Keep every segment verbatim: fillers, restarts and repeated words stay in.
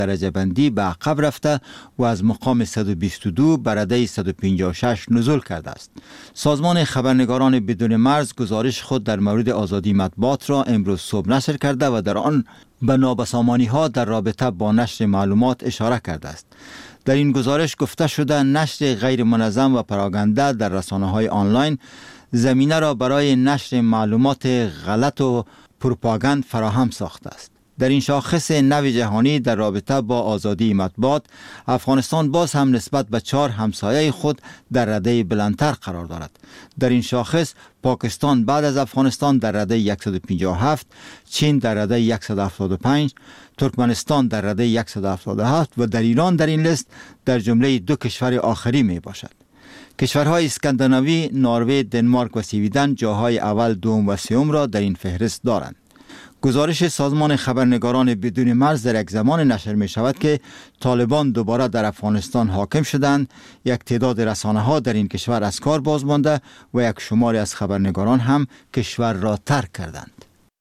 درجه بندی به عقب رفته و از مقام صد و بیست و دو به رده صد و پنجاه و شش نزول کرده است. سازمان خبرنگاران بدون مرز گزارش خود در مورد آزادی مطبوعات را امروز صبح نشر کرده و در آن به نابسامانی ها در رابطه با نشر معلومات اشاره کرده است. در این گزارش گفته شده نشر غیر منظم و پراگنده در رسانه‌های آنلاین زمینه را برای نشر معلومات غلط و پروپاگاند فراهم ساخته است. در این شاخص نو جهانی در رابطه با آزادی مطبوعات، افغانستان باز هم نسبت به چهار همسایه خود در رده بلندتر قرار دارد. در این شاخص پاکستان بعد از افغانستان در رده صد و پنجاه و هفت، چین در رده صد و هفتاد و پنج، ترکمنستان در رده صد و هفتاد و هفت و در ایران در این لیست در جمله دو کشور آخری می باشد. کشورهای اسکاندیناوی، نروژ، دنمارک و سویدن جاهای اول، دوم و سوم را در این فهرست دارند. گزارش سازمان خبرنگاران بدون مرز در یک زمان نشر می شود که طالبان دوباره در افغانستان حاکم شدند، یک تعداد رسانه ها در این کشور از کار باز مانده و یک شماری از خبرنگاران هم کشور را ترک کردند.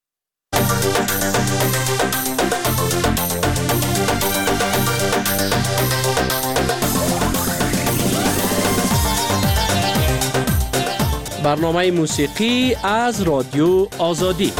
برنامه موسیقی از رادیو آزادی.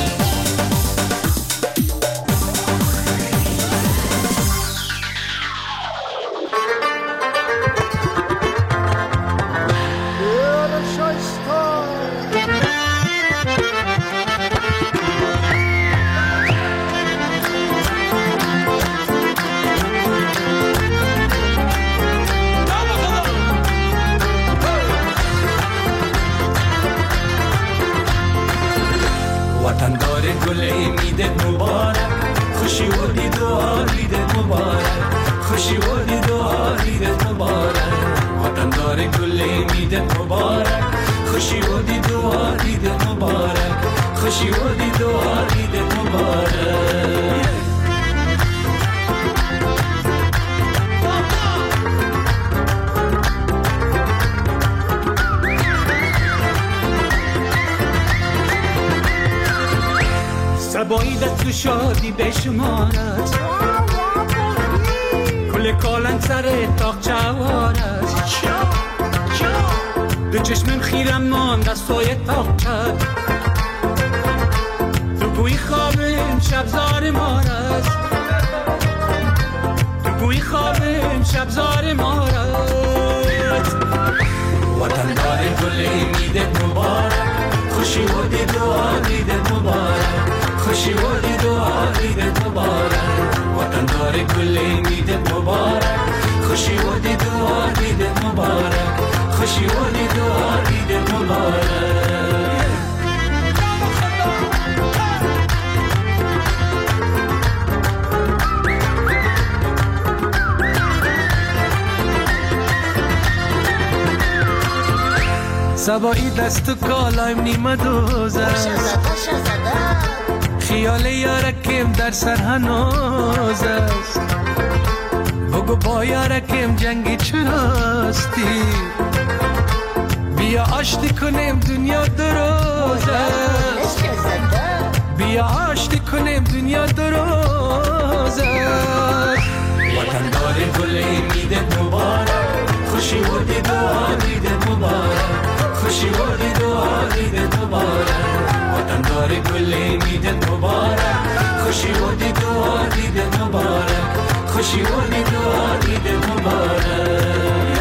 سباییدت تو شادی بشمارد، کل کالن سر تاق چوارد، دو چشمم خیرم ماند از سایه تاق چد، تو گوی خوابم شبزار مارد، تو گوی خوابم شبزار مارد. وطن دار گل امیدت مبارک، خوشی و دید و آلیدت مبارک، خوشی و دید و آلیدت مبارک. وطن دار گل امیدت مبارک، خوشی و دید و آلیدت مبارک، خوشی و دید و آلیدت مبارک. سبایی دست و کالایم نیمه دوز است، خیال یارکم در سر هنوز است، بگو با یارکم جنگی چراستی، بیا آشتی کنیم دنیا دروز است، بیا آشتی کنیم دنیا دروز است. وطن دار گل امیدت مبارک، خوشی و دید و آلیدت مبارک، خوشی و دید و آلیدت مبارک. وطن دار گل امیدت مبارک، خوشی و دید و آلیدت مبارک، خوشی و دید و آلیدت مبارک.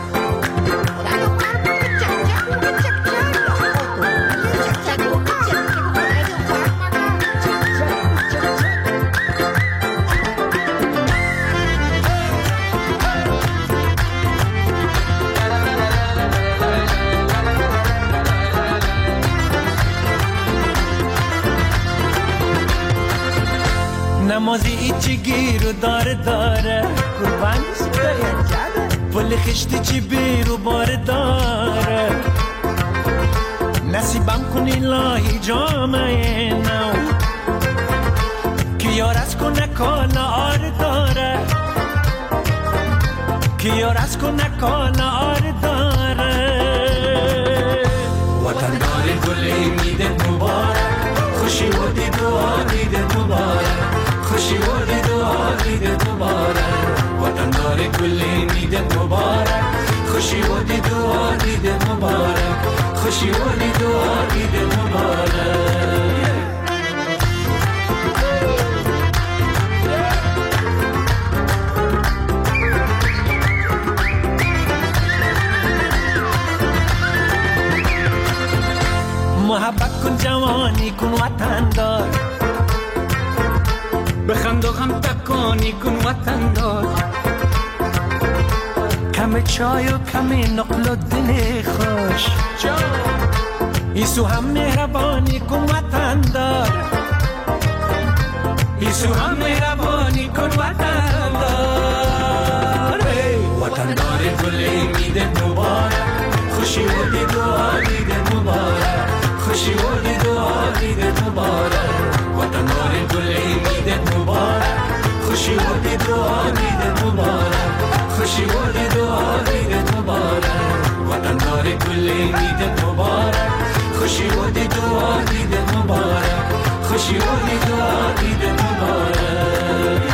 نمازی ایچی گیرو داره داره، قربان پل خشتی چی بیرو باره داره، نصیبم کنی لاهی جامعه نو، که یار از کنه کالا آر داره، که یار از کنه کالا آر داره. وطن داره گل امیدت مبارک، خوشی و دید و آلیدت مبارک، خوشی و دید و آلیدت خوشی و دید و عید مبارک خوشی و دید و عید مبارک محبت کن جوانی کن وطن دار بخند و غم تکانی کن وطن دار کم چای و کم نقل و دل خوش ایسو هم مهربانی کن وطن دار ایسو هم مهربانی کن وطن دار وطن دار گل امیدت مبارک خوشی و دید و عیدت مبارک خوشی و دید و عیدت مبارک وطن دار گل امیدت مبارک خوشی و دید و عیدت مبارک خوشی و دید و عیدت مبارک وطن دار گل امیدت مبارک خوشی و دید و عیدت مبارک خوشی و دید و عیدت مبارک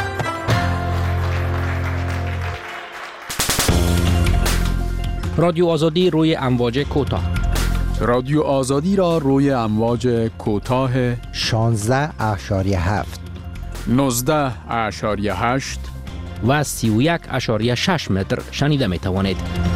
رادیو آزادی روی امواج کوتاه. رادیو آزادی را روی امواج کوتاه شانزده اشاریه هفت نوزده اشاریه هشت و سی و یک اشاریه شش متر شنیده می توانید.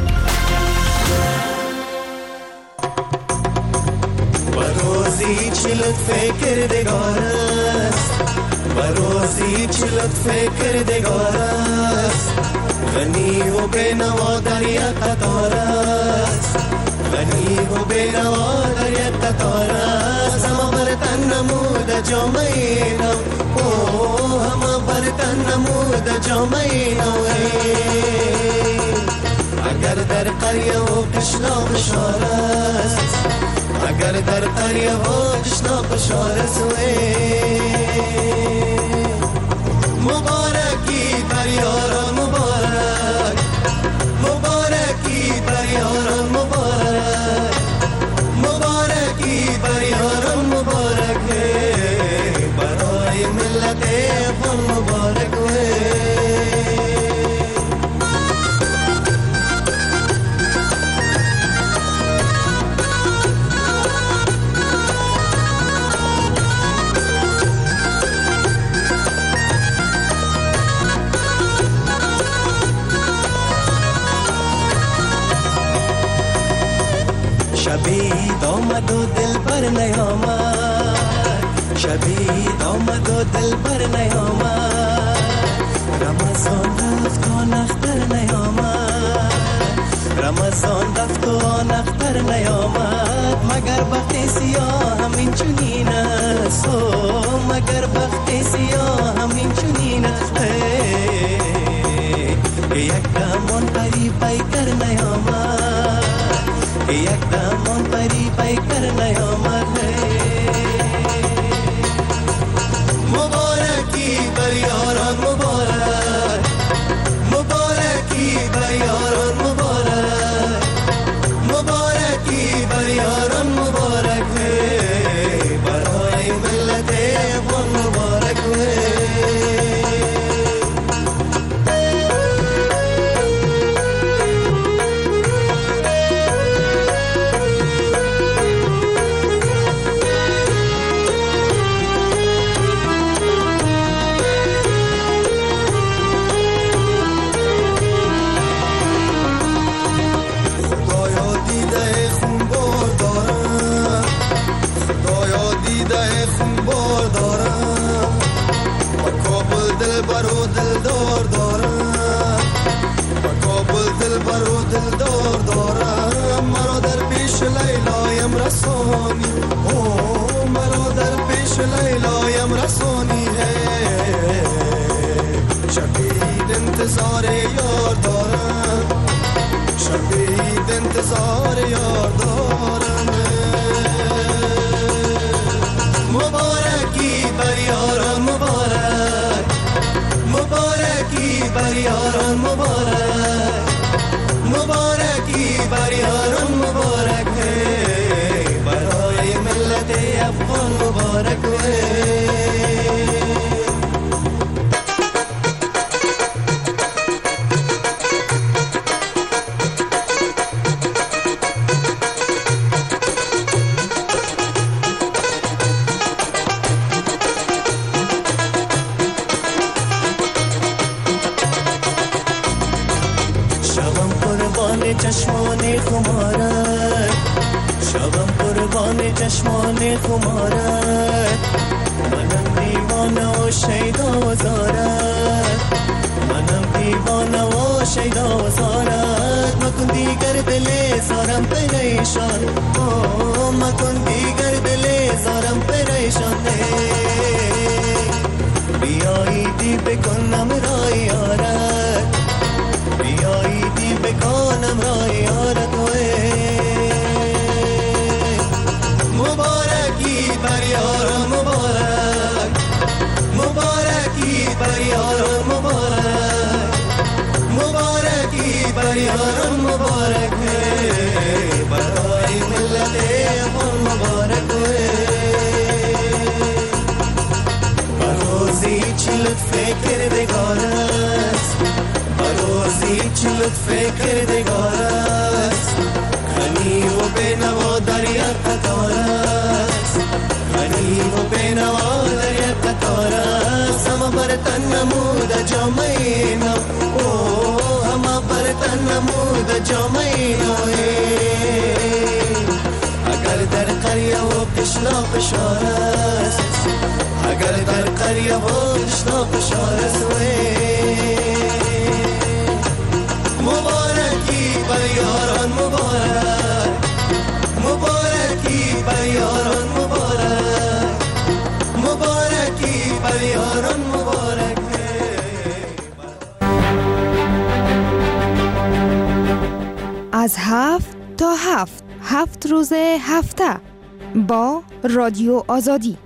و روزی چی لطف کردگار است و روزی چی لطف کردگار است غنی و بینوا در یک قطار است غنی و بینوا در یک قطار است همه برتن نمود جامعه نو اوه همه برتن نمود جامعه نو اگر در قریه و قشنا بشار است اگر در قریه و قشنا بشار است مبارکی بر یاران مبارک مبارکی بر یاران مبارک مبارکی بر یاران مبارک برای ملت افغان مبارک شبید آمد و دل بر نیامد شبید آمد و دل بر نیامد رمضان رفت و نختر نیامد رمضان رفت و نختر نیامد مگر بخت سیاه همین چنین است مگر بخت سیاه همین چنین است یک دمان قریب پیکر نیامد یک دمان پری پیکر نیامد مبارکی بر یاران مبارک مبارکی بر یاران مبارک مبارکی بر یاران مبارک برای ملت افغان مبارک رسانی او مرا در پیش لیلایم رسانی ہے شبید انتظار یار دارم شبید انتظار یار دارم مبارکی بر یاران مبارک مبارکی بر یاران مبارک مبارکی بر یاران مبارک برای ملت افغان مبارک چشمان خمارت، شبم قربان چشمان خمارت. منم دیوانه و شیدا و زارت، منم دیوانه و شیدا و زارت. مکن دیگر دل زارم پریشان، مکن دیگر دل زارم پریشان. بیایی دی بکنم رای یارت، بیایی دی بکنم رای یارت. مبارکی بر یاران مبارک، مبارکی بر یاران مبارک، مبارکی بر یاران مبارک. برای ملت افغان مبارک. بروزی چی لطف کردگار است، بروزی چی لطف کردگار است. غنی و بینوا در یک قطار است، غنی و بینوا در یک قطار است. همه بر تن نمود جامعه نو، همه بر تن نمود جامعه نو. اگر در قریه و قشلاق شار است، اگر در قریه و قشلاق شار است. مبارکی بر یاران مبارک، مبارکی بر یاران مبارک، مبارکی بر یاران مبارک. از هفت تا هفت هفت روز هفته با رادیو آزادی.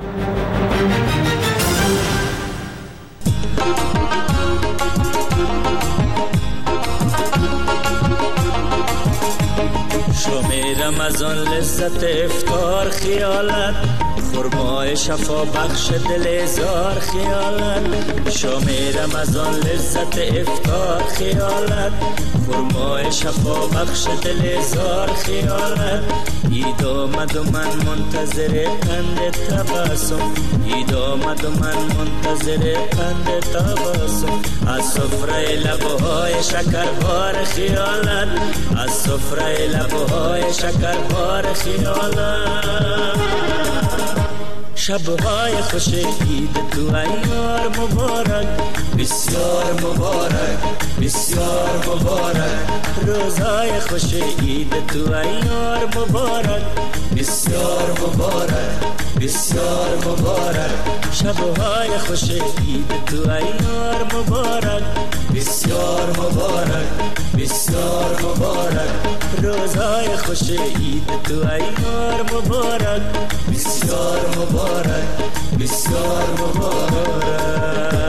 شام رمضان لذت افطار خیالت، خرمای شفا بخش دل زار خیالت. شام رمضان لذت افطار خیالت، خرمای شفا بخش دل زار خیالت. عید آمد و من منتظر قند تبسم، عید آمد و من منتظر قند تبسم. از سفره لبهای شکربار خیالت، از سفره لبهای شکربار خیالت. شبهای خوش عید تو ایار مبارک، بسیار مبارک، بسیار مبارک. روزهای خوش عید تو ایار مبارک، بسیار مبارک، بسیار مبارک. شبهای خوش عید تو ایار مبارک، بسیار مبارک، بسیار مبارک. روزهای خوش عید تو ایار مبارک، بسیار مبارک، بسیار مبارک.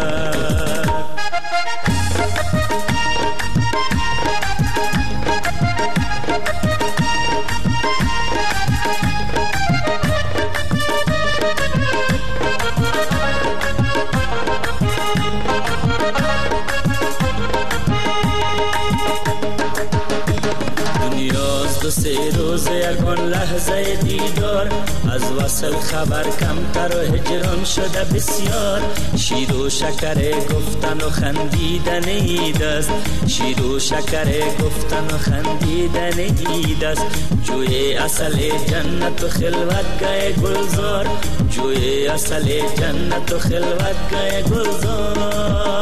سه روز یکان لحظه دیدار، از وصل خبر کمتر و هجران شده بسیار. شیر و شکر گفتن و خندیدن عید است، شیر و شکر گفتن و خندیدن عید است. جوی اصل جنت و خلوت گاه گلزار، جوی اصل جنت و خلوت گاه گلزار.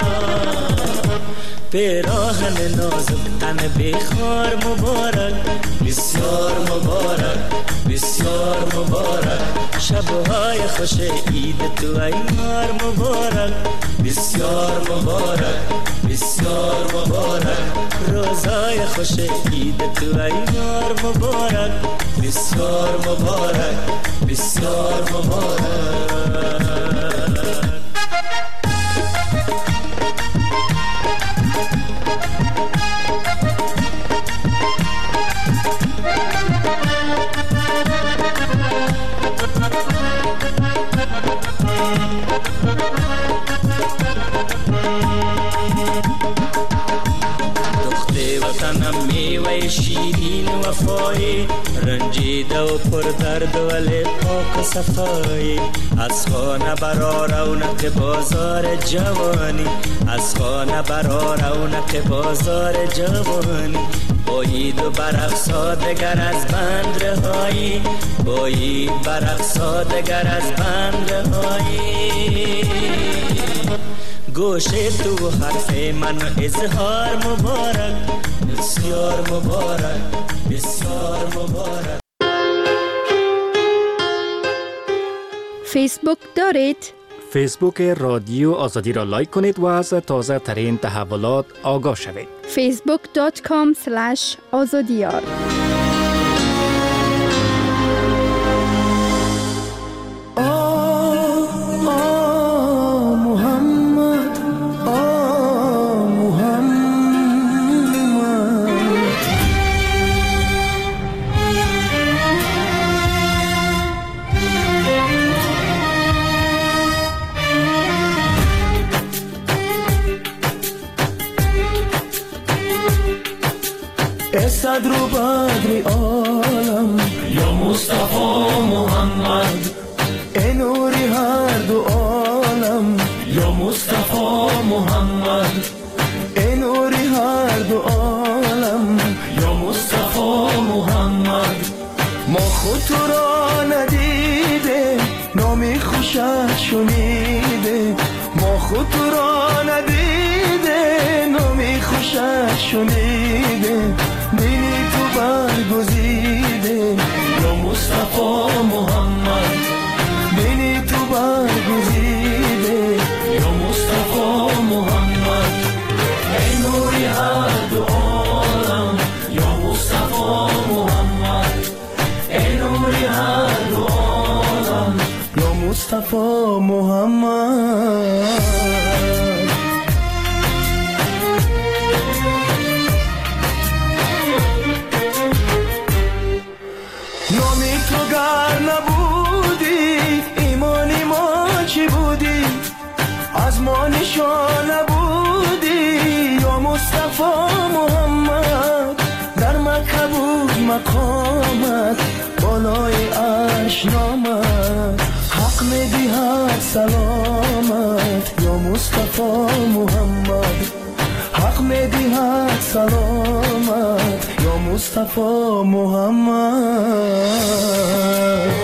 پیراهن نازک تن بخار مبارک، بسیار مبارک، بسیار مبارک. شبهای خوش عید تو ایار مبارک، بسیار مبارک، بسیار مبارک. روزای خوش عید تو ایار مبارک، بسیار مبارک، بسیار مبارک. گله شیرین وفایی، رنجیده و پر درد ولی پاک و صفایی. از خانه برا رونق بازار جوانی، از خانه برا رونق بازار جوانی. باید و برقصا دگر از بند رهایی، باید برقصا دگر از بند رهایی. گوش تو حرف من اظهار مبارک، بسیار مبارک، بسیار مبارک. فیسبوک دارید؟ فیسبوک رادیو آزادی را لایک کنید و از تازه ترین تحولات آگاه شوید. فیسبوک دات کام اسلش آزادیار. صدر و بدر عالم یا مصطفی محمد، ای نوری هر دو عالم یا مصطفی محمد، ای نوری هر دو عالم یا مصطفی محمد. ما خود تو را ندیده نامی خوشت شنیده، ما خود تو را ندیده نامی خوشت شنیده. دینی تو برگزیده یا مصطفی محمد، دینی تو برگزیده یا مصطفی محمد. ای نوری هر دو عالم یا مصطفی محمد، ای نوری هر دو عالم یا مصطفی محمد. از ما نشان بودی یا مصطفی محمد، در مکه بود مقامت بالای عرش نامت. حق میدهد سلامت یا مصطفی محمد، حق میدهد سلامت یا مصطفی محمد.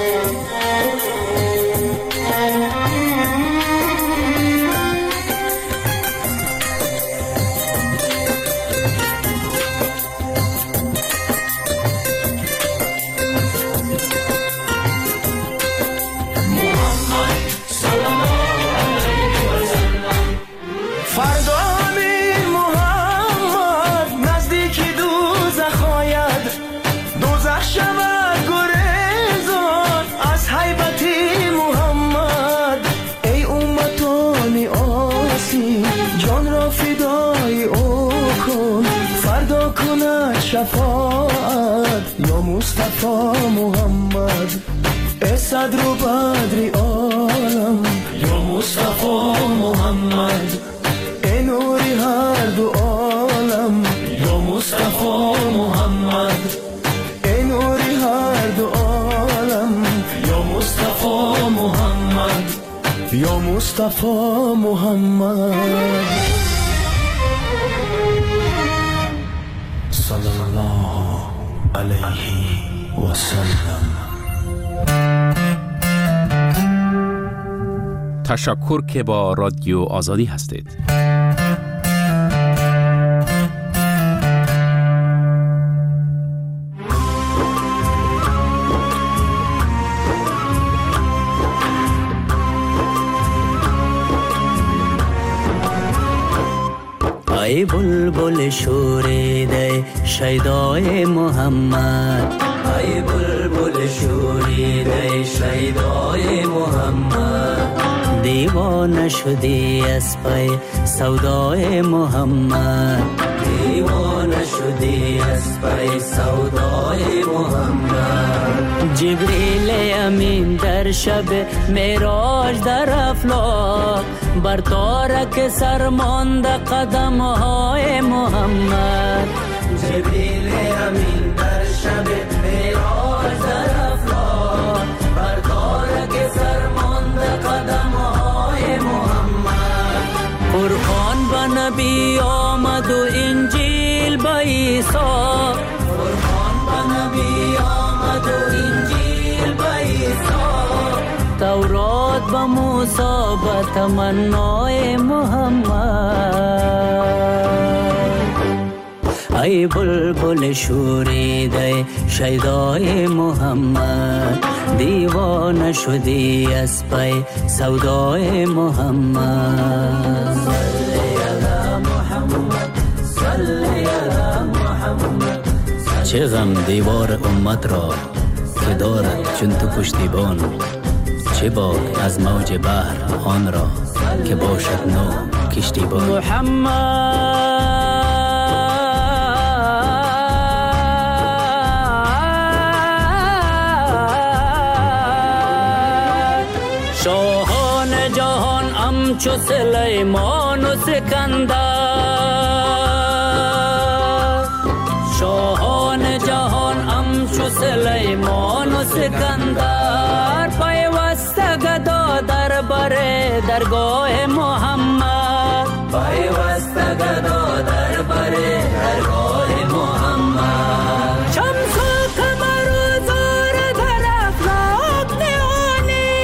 شفاعت یا مصطفی محمد، ای صدر و بدر عالم یا مصطفی محمد، ای نوری هر دو عالم یا مصطفی محمد، ای نوری هر دو عالم یا مصطفی محمد، یا مصطفی محمد. صلی الله علیه و سلم. تشکر که با رادیو آزادی هستید. ای بلبل شوریده شیدای محمد، ای بلبل شوریده شیدای محمد، دیوانه شدی از پی سودای محمد، دیوانه شدی از پی سودای محمد. جبریل امین در شب معراج در افلاک، بر تارک سرمانده قدم های محمد، جبریل امین در شب معراج در افلاک بر تارک سرمانده قدم‌های محمد. قرآن به نبی آمد و انجیل به عیسی، قرآن به نبی آمد و انجیل به عیسی، تورات به موسی به تمنای محمد. ای بلبل شوریده شیدای محمد، دیوانه شدی از پی سودای محمد. صلی علی محمد، صلی علی محمد. چه غم دیوار امت را که دارد چون تو پشتیبان، چه باک از موج بحر آن را که باشد نو کشتیبان. محمد شاهان جهان همچو سلیمان و سکندر، شاهان جهان همچو سلیمان و سکندر، پیوسته گدا در بر درگاه محمد، پیوسته گدا در بر درگاه محمد. شمس و قمر و زهره در افلاک نهانی،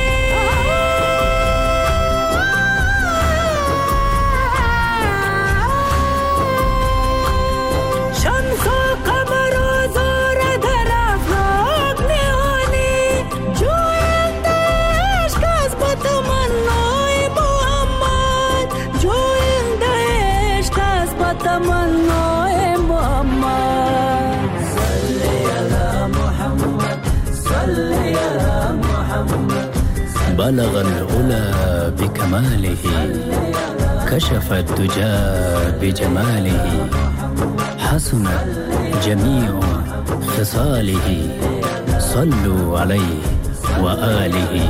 شمس و قمر و زهره در افلاک نهانی، جوینده عشق است با تمنای محمد، جوینده عشق است با تمنای محمد. صلی علی محمد، صلی علی محمد. بلغ العلا بكماله كشف الدجى بجماله حسنت جميع خصاله صلوا عليه وآله.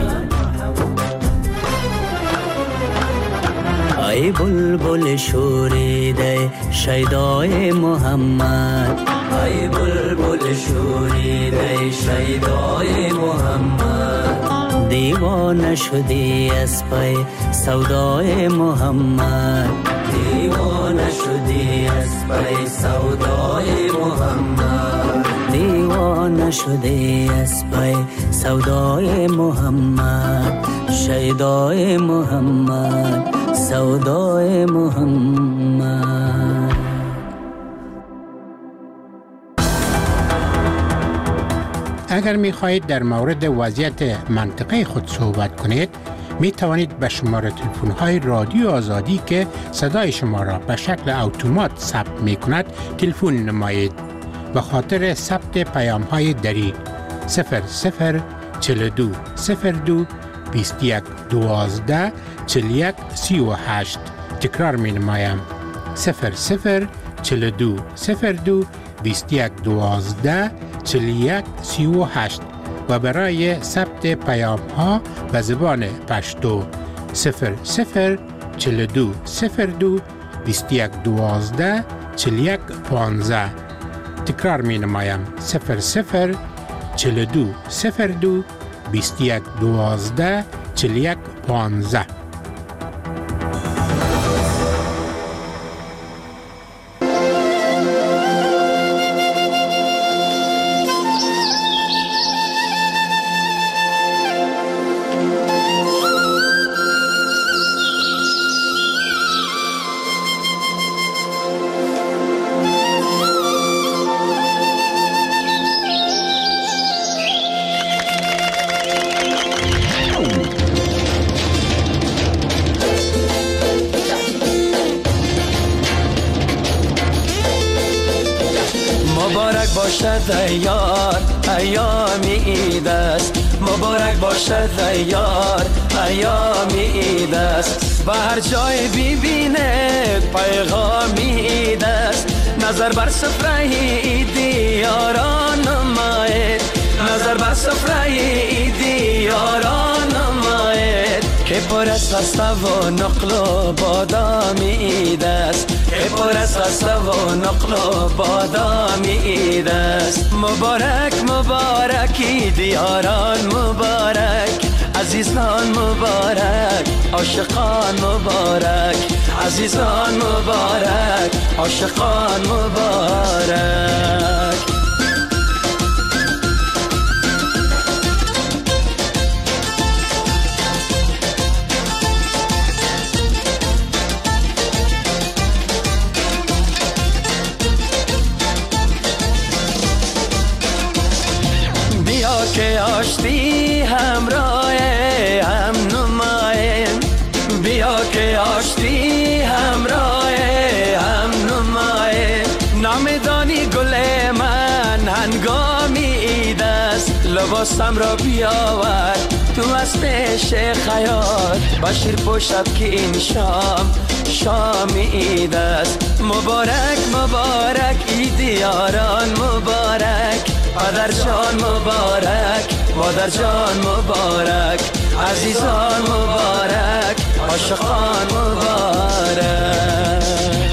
ای بلبل شوریده شیدای محمد، ای بلبل شوریده شیدای محمد، دیوانه شدی از پی سودای محمد، دیوانه شدی از پی سودای محمد، دیوانه شدی از پی سودای محمد، شیدای محمد، سودای محمد. اگر می خواهید در مورد وضعیت منطقه خود صحبت کنید، می توانید به شماره تلفن های رادیو آزادی که صدای شما را به شکل اتومات ثبت می کند تلفن نمایید. به خاطر ثبت پیام های دری صفر صفر چهل و دو صفر دو بیست و یک دوازده چهل و یک سی و هشت. تکرار می نمایم صفر صفر چهل و دو صفر دو بیست و یک دوازده چهل و یک سی و هشت و برای ثبت پیام ها به زبان پشتو صفر صفر چهل و دو صفر دو بیست و یک دوازده چهل و یک پانزده. تکرار می نمایم صفر صفر چهل و دو صفر دو بیست و یک دوازده چهل و یک پانزده. مبارک باشد ای یار ایام عید است، مبارک باشد ای یار ایام عید است، و هر جای ببینید پیغام عید است. نظر بر سفره عیدی یاران نمایید، نظر بر سفره عیدی یاران نمایید، که پر از پسته و نقل و بادام عید است، که پر از است و نقل و بادام عید است. مبارک مبارکی دیاران مبارک، عزیزان مبارک، عاشقان مبارک، عزیزان مبارک، عاشقان مبارک. بیا که آشتی همراه هم نماییم، بیا که آشتی همراه هم نماییم. نامدانی گل من هنگامی عید است، لباسم را بیاور تو از پیش خیاط، بشیر پشت که این شام شام عید است. مبارک مبارک عید یاران مبارک، پدر جان مبارک، مادر جان مبارک، عزیزان مبارک، عاشقان مبارک.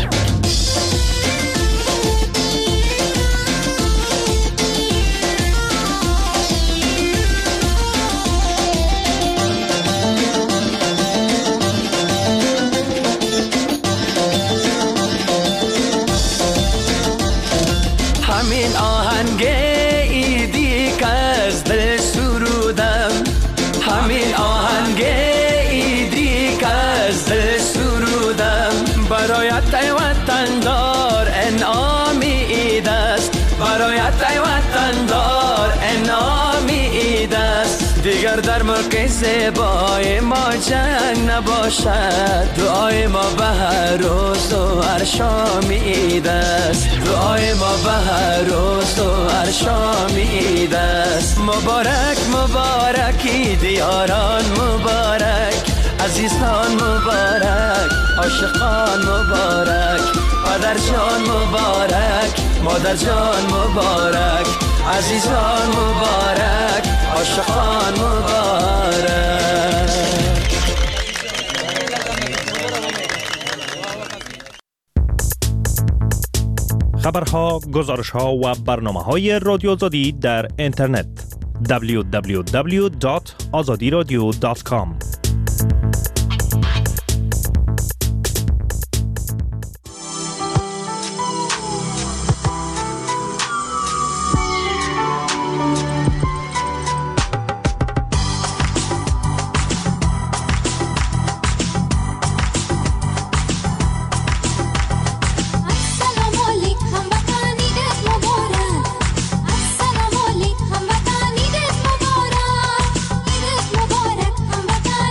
همین آهنگ ایدی که از دل سرودم، همین آهنگ ایدی که از دل سرودم. برایت ای وطندار انعامی عید است، برایت ای وطندار انعامی عید است. دیگر در ملک زیبای ما جنگ نباشد، دعای ما به هر روز و هر شام عید است، دعای ما به هر روز و هر شام عید است. مبارک مبارک عید یاران مبارک، عزیزان مبارک، عاشقان مبارک، پدر جان مبارک، مادر جان مبارک، عزیزان مبارک، عاشقان مبارک. خبرها، گزارشها و برنامه‌های رادیو آزادی در اینترنت دبلیو دبلیو دبلیو دات آزادی رادیو دات کام. Mubarak,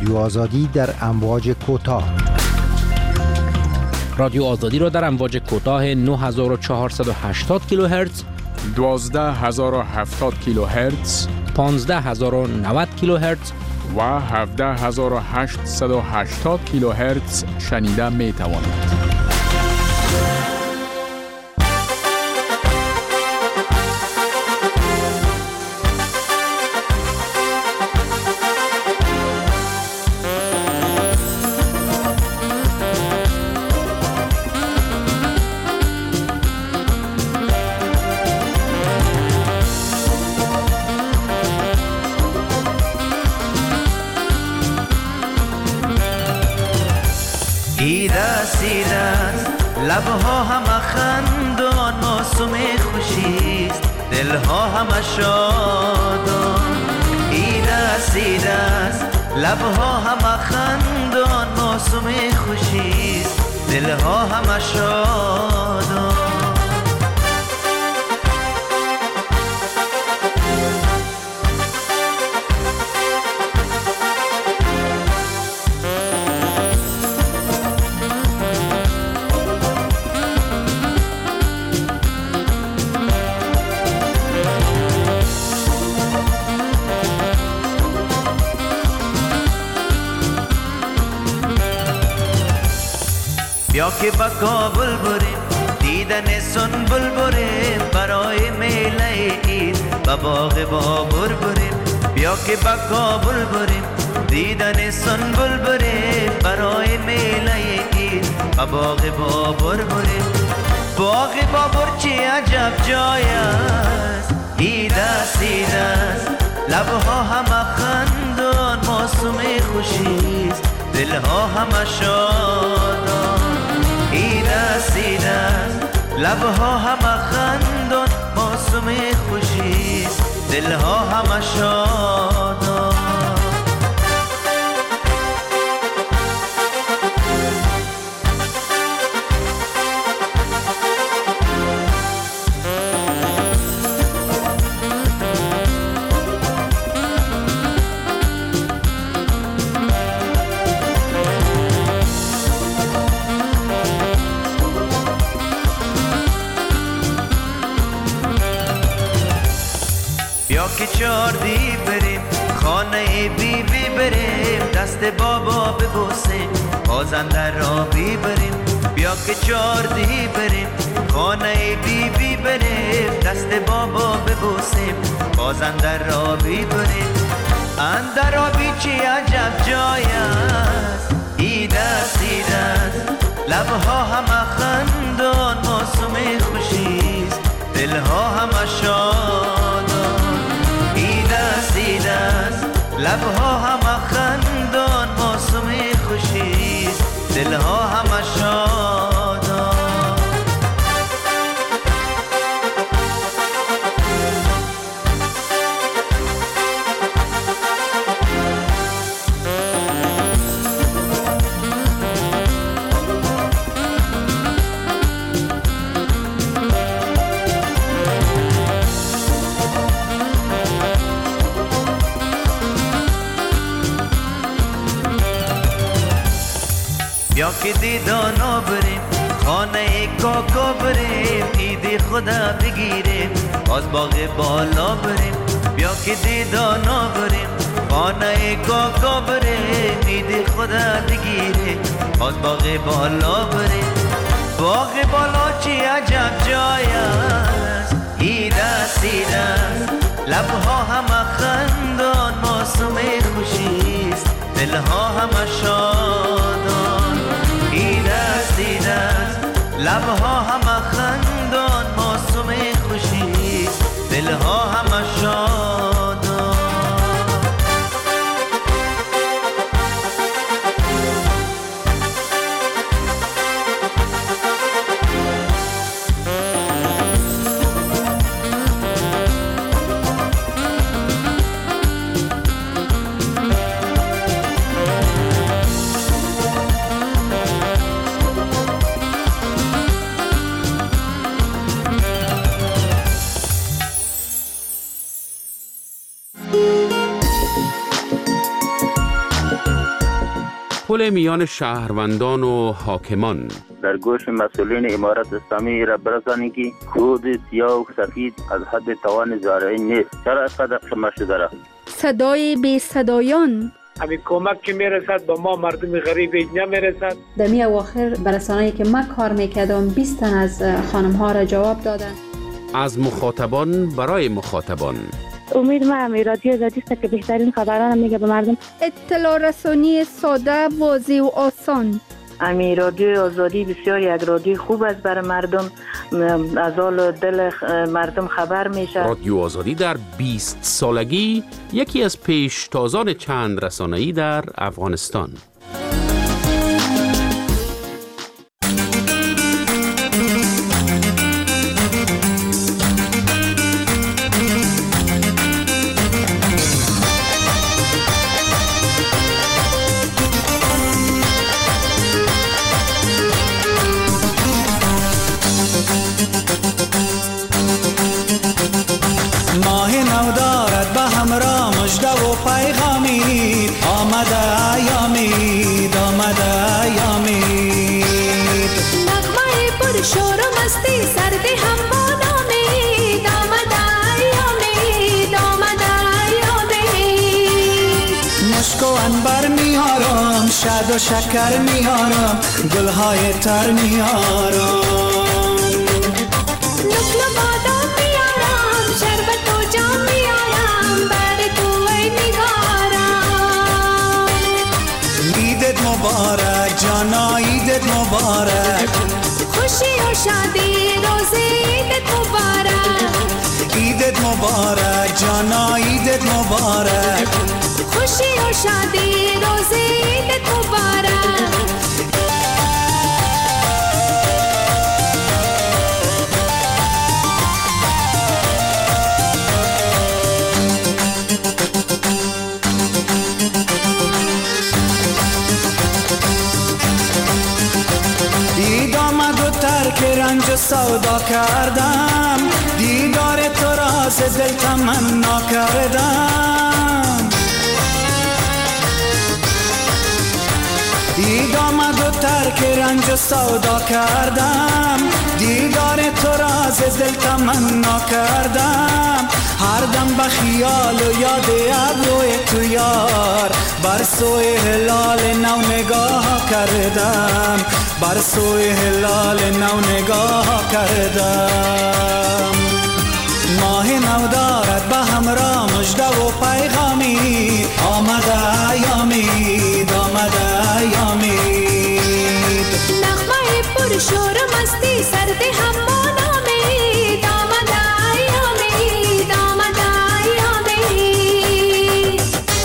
رادیو آزادی در امواج کوتاه. رادیو آزادی را در امواج کوتاه نه هزار و چهارصد و هشتاد کیلوهرتز، دوازده هزار و هفتاد کیلوهرتز، پانزده هزار و نود کیلوهرتز و هفده هزار و هشتصد و هشتاد کیلوهرتز شنیده می توانید. لبها همه خندان معصوم خوشیست، دلها همه شادان. عید است عید است لبها همه خندان معصوم خوشیست، دلها همه شادان. بیا که با کابل بریم دیدن سنبل بریم، برای میله عید با باغ بابر بریم. بیا که با کابل بریم دیدن سنبل بریم، برای میله عید با باغ بابر بریم. باغ بابر چه عجب جای است، عید است عید است لبها همه خندان معصوم خوشیست، دلها همه شادان. عید است عید است لبها همه خندان معصوم خوشیست، دلها همه شادان. که چاردی بریم خانه بی بی بریم، دست بابا ببوسیم بازنده را بی بریم. بیا که چاردی بریم خانه بی بی بریم، دست بابا ببوسیم بازنده را بی بریم. اندر آبی چی عجب جای است، عید است عید است لبها همه خندان معصوم خوشیست، دلها همه شادان. عید است عید است لبها همه خندان معصوم خوشیست، دلها همه شادان. بیا که دیدانا بریم خانه کاکا بریم، عید خدا بگیریم از باغ بالا بریم. بیا که دیدانا بریم خانه کاکا بریم، عید خدا بگیریم از باغ بالا بریم. باغ بالا چی عجب جای است، عید است عید است لبها همه خندان معصوم خوشیست، دلها همه شادان. عید است عید است لبها همه خندان معصوم خوشیست، دلها همه شادان. پل میان شهروندان و حاکمان. در گوش مسئولین امارت اسلامی را برسانی که خود سیاه و سفید از حد توان زارعی نیست. چرا اینقدر شما شده؟ صدای بی صدایان. همین کمک که میرسد به ما مردم غریب اینجا میرسد. در می اواخر برسانه‌ای که من کار میکردم بیست تن از خانم ها را جواب دادن. از مخاطبان برای مخاطبان. امید ما هم رادیو آزادی است که بهترین خبران میگه به مردم. اطلاع رسانی ساده، واضح و آسان. امی رادیو آزادی بسیار یک رادیو خوب است برای مردم، از حال دل مردم خبر میشه. رادیو آزادی در بیست سالگی یکی از پیشتازان چند رسانه‌ای در افغانستان. شاد و شکر میارم، گلهای تر میارم، نقل و بادام میارم، شربت و جام میارم، بر تو ای نگارم. عیدت مبارک جانا، عیدت مبارک، خوشی و شادی روز عیدت مبارک. عیدت مبارک جانا، عیدت مبارک، خوشی و شادی روز عیدت مبارک. دید آمد و ترک رنج و سودا کردم، دیدار تو را ز دل تمنا کردم. دید آمد و ترک رنج و سودا کردم، دیدار تو را ز دل تمنا کردم. هر دم به خیال و یاد ابروی تو یار، بر سوی هلال نو نگاه کردم، بر سوی هلال نو نگاه کردم. ماه نو دارد به همراه مژده و پیغامی، آمده ایامید، آمده ایامید. نغمه پر شور و مستی سرد همان آمید، آمده ایامید، آمده ایامید.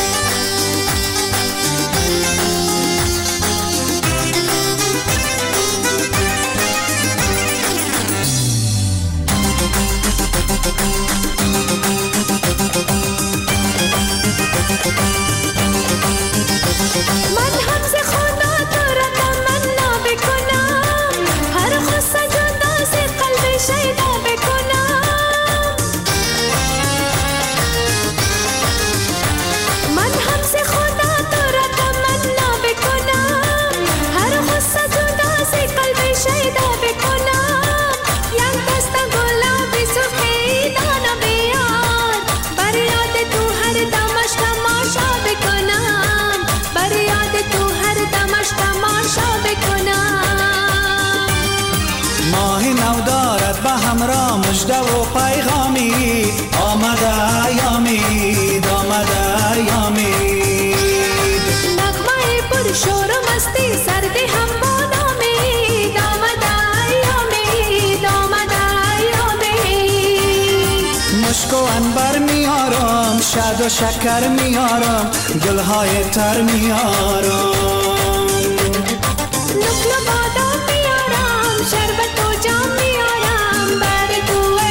من هم ز خدا تو را تمنا بکنم، هر خسته جدا ز قلب شیدا بکنم. من هم ز خدا تو را تمنا بکنم، هر خسته جدا ز قلب شیدا بکنم. یک دست گلابی سرخی دانا بیار، بر یاد تو هر دمش تماشا بکنم، بر یاد تو هر دمش تماشا بکنم. ماه نو دارد به همراه مژده و پیغامی، آمده ایامید، آمده ایامید. نغمه پر شور و مستی سرد همان آمید، آمده ایامید، آمده ایامید. مشک و عنبر میارم، شاد و شکر میارم، گلهای تر میارم. نقل و بادام میارم، شربت و جام میارم، بر تو ای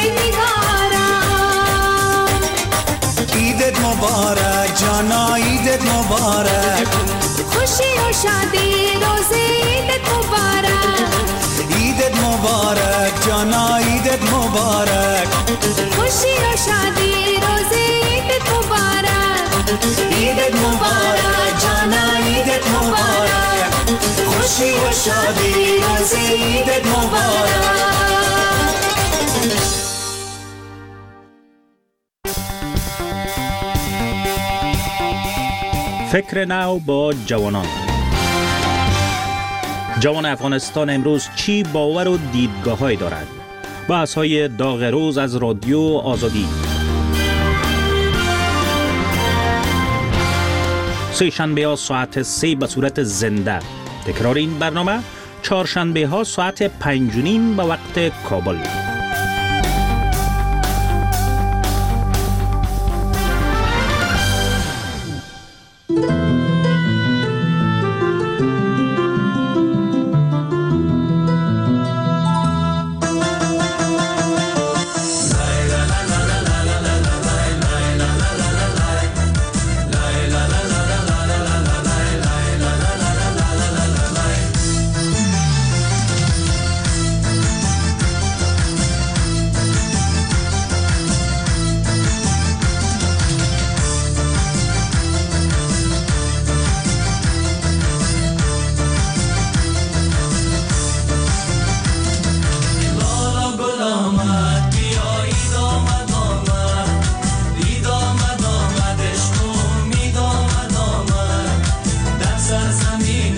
نگارم. عیدت مبارک جانا، عیدت مبارک، خوشی و شادی روز عیدت مبارک. عیدت مبارک جانا، عیدت مبارک، خوشی و شادی روز عیدت مبارک. عیدت مبارک جانا، عیدت مبارک. خوشی و شادی روز عیدت مبارک. فکر نو با جوانان. جوان افغانستان امروز چی باور و دیدگاه های دارد؟ بحث های داغ روز از رادیو آزادی. سه شنبه ها ساعت سه به صورت زنده. تکرار این برنامه چهارشنبه ها ساعت پنج و نیم به وقت کابل. زمین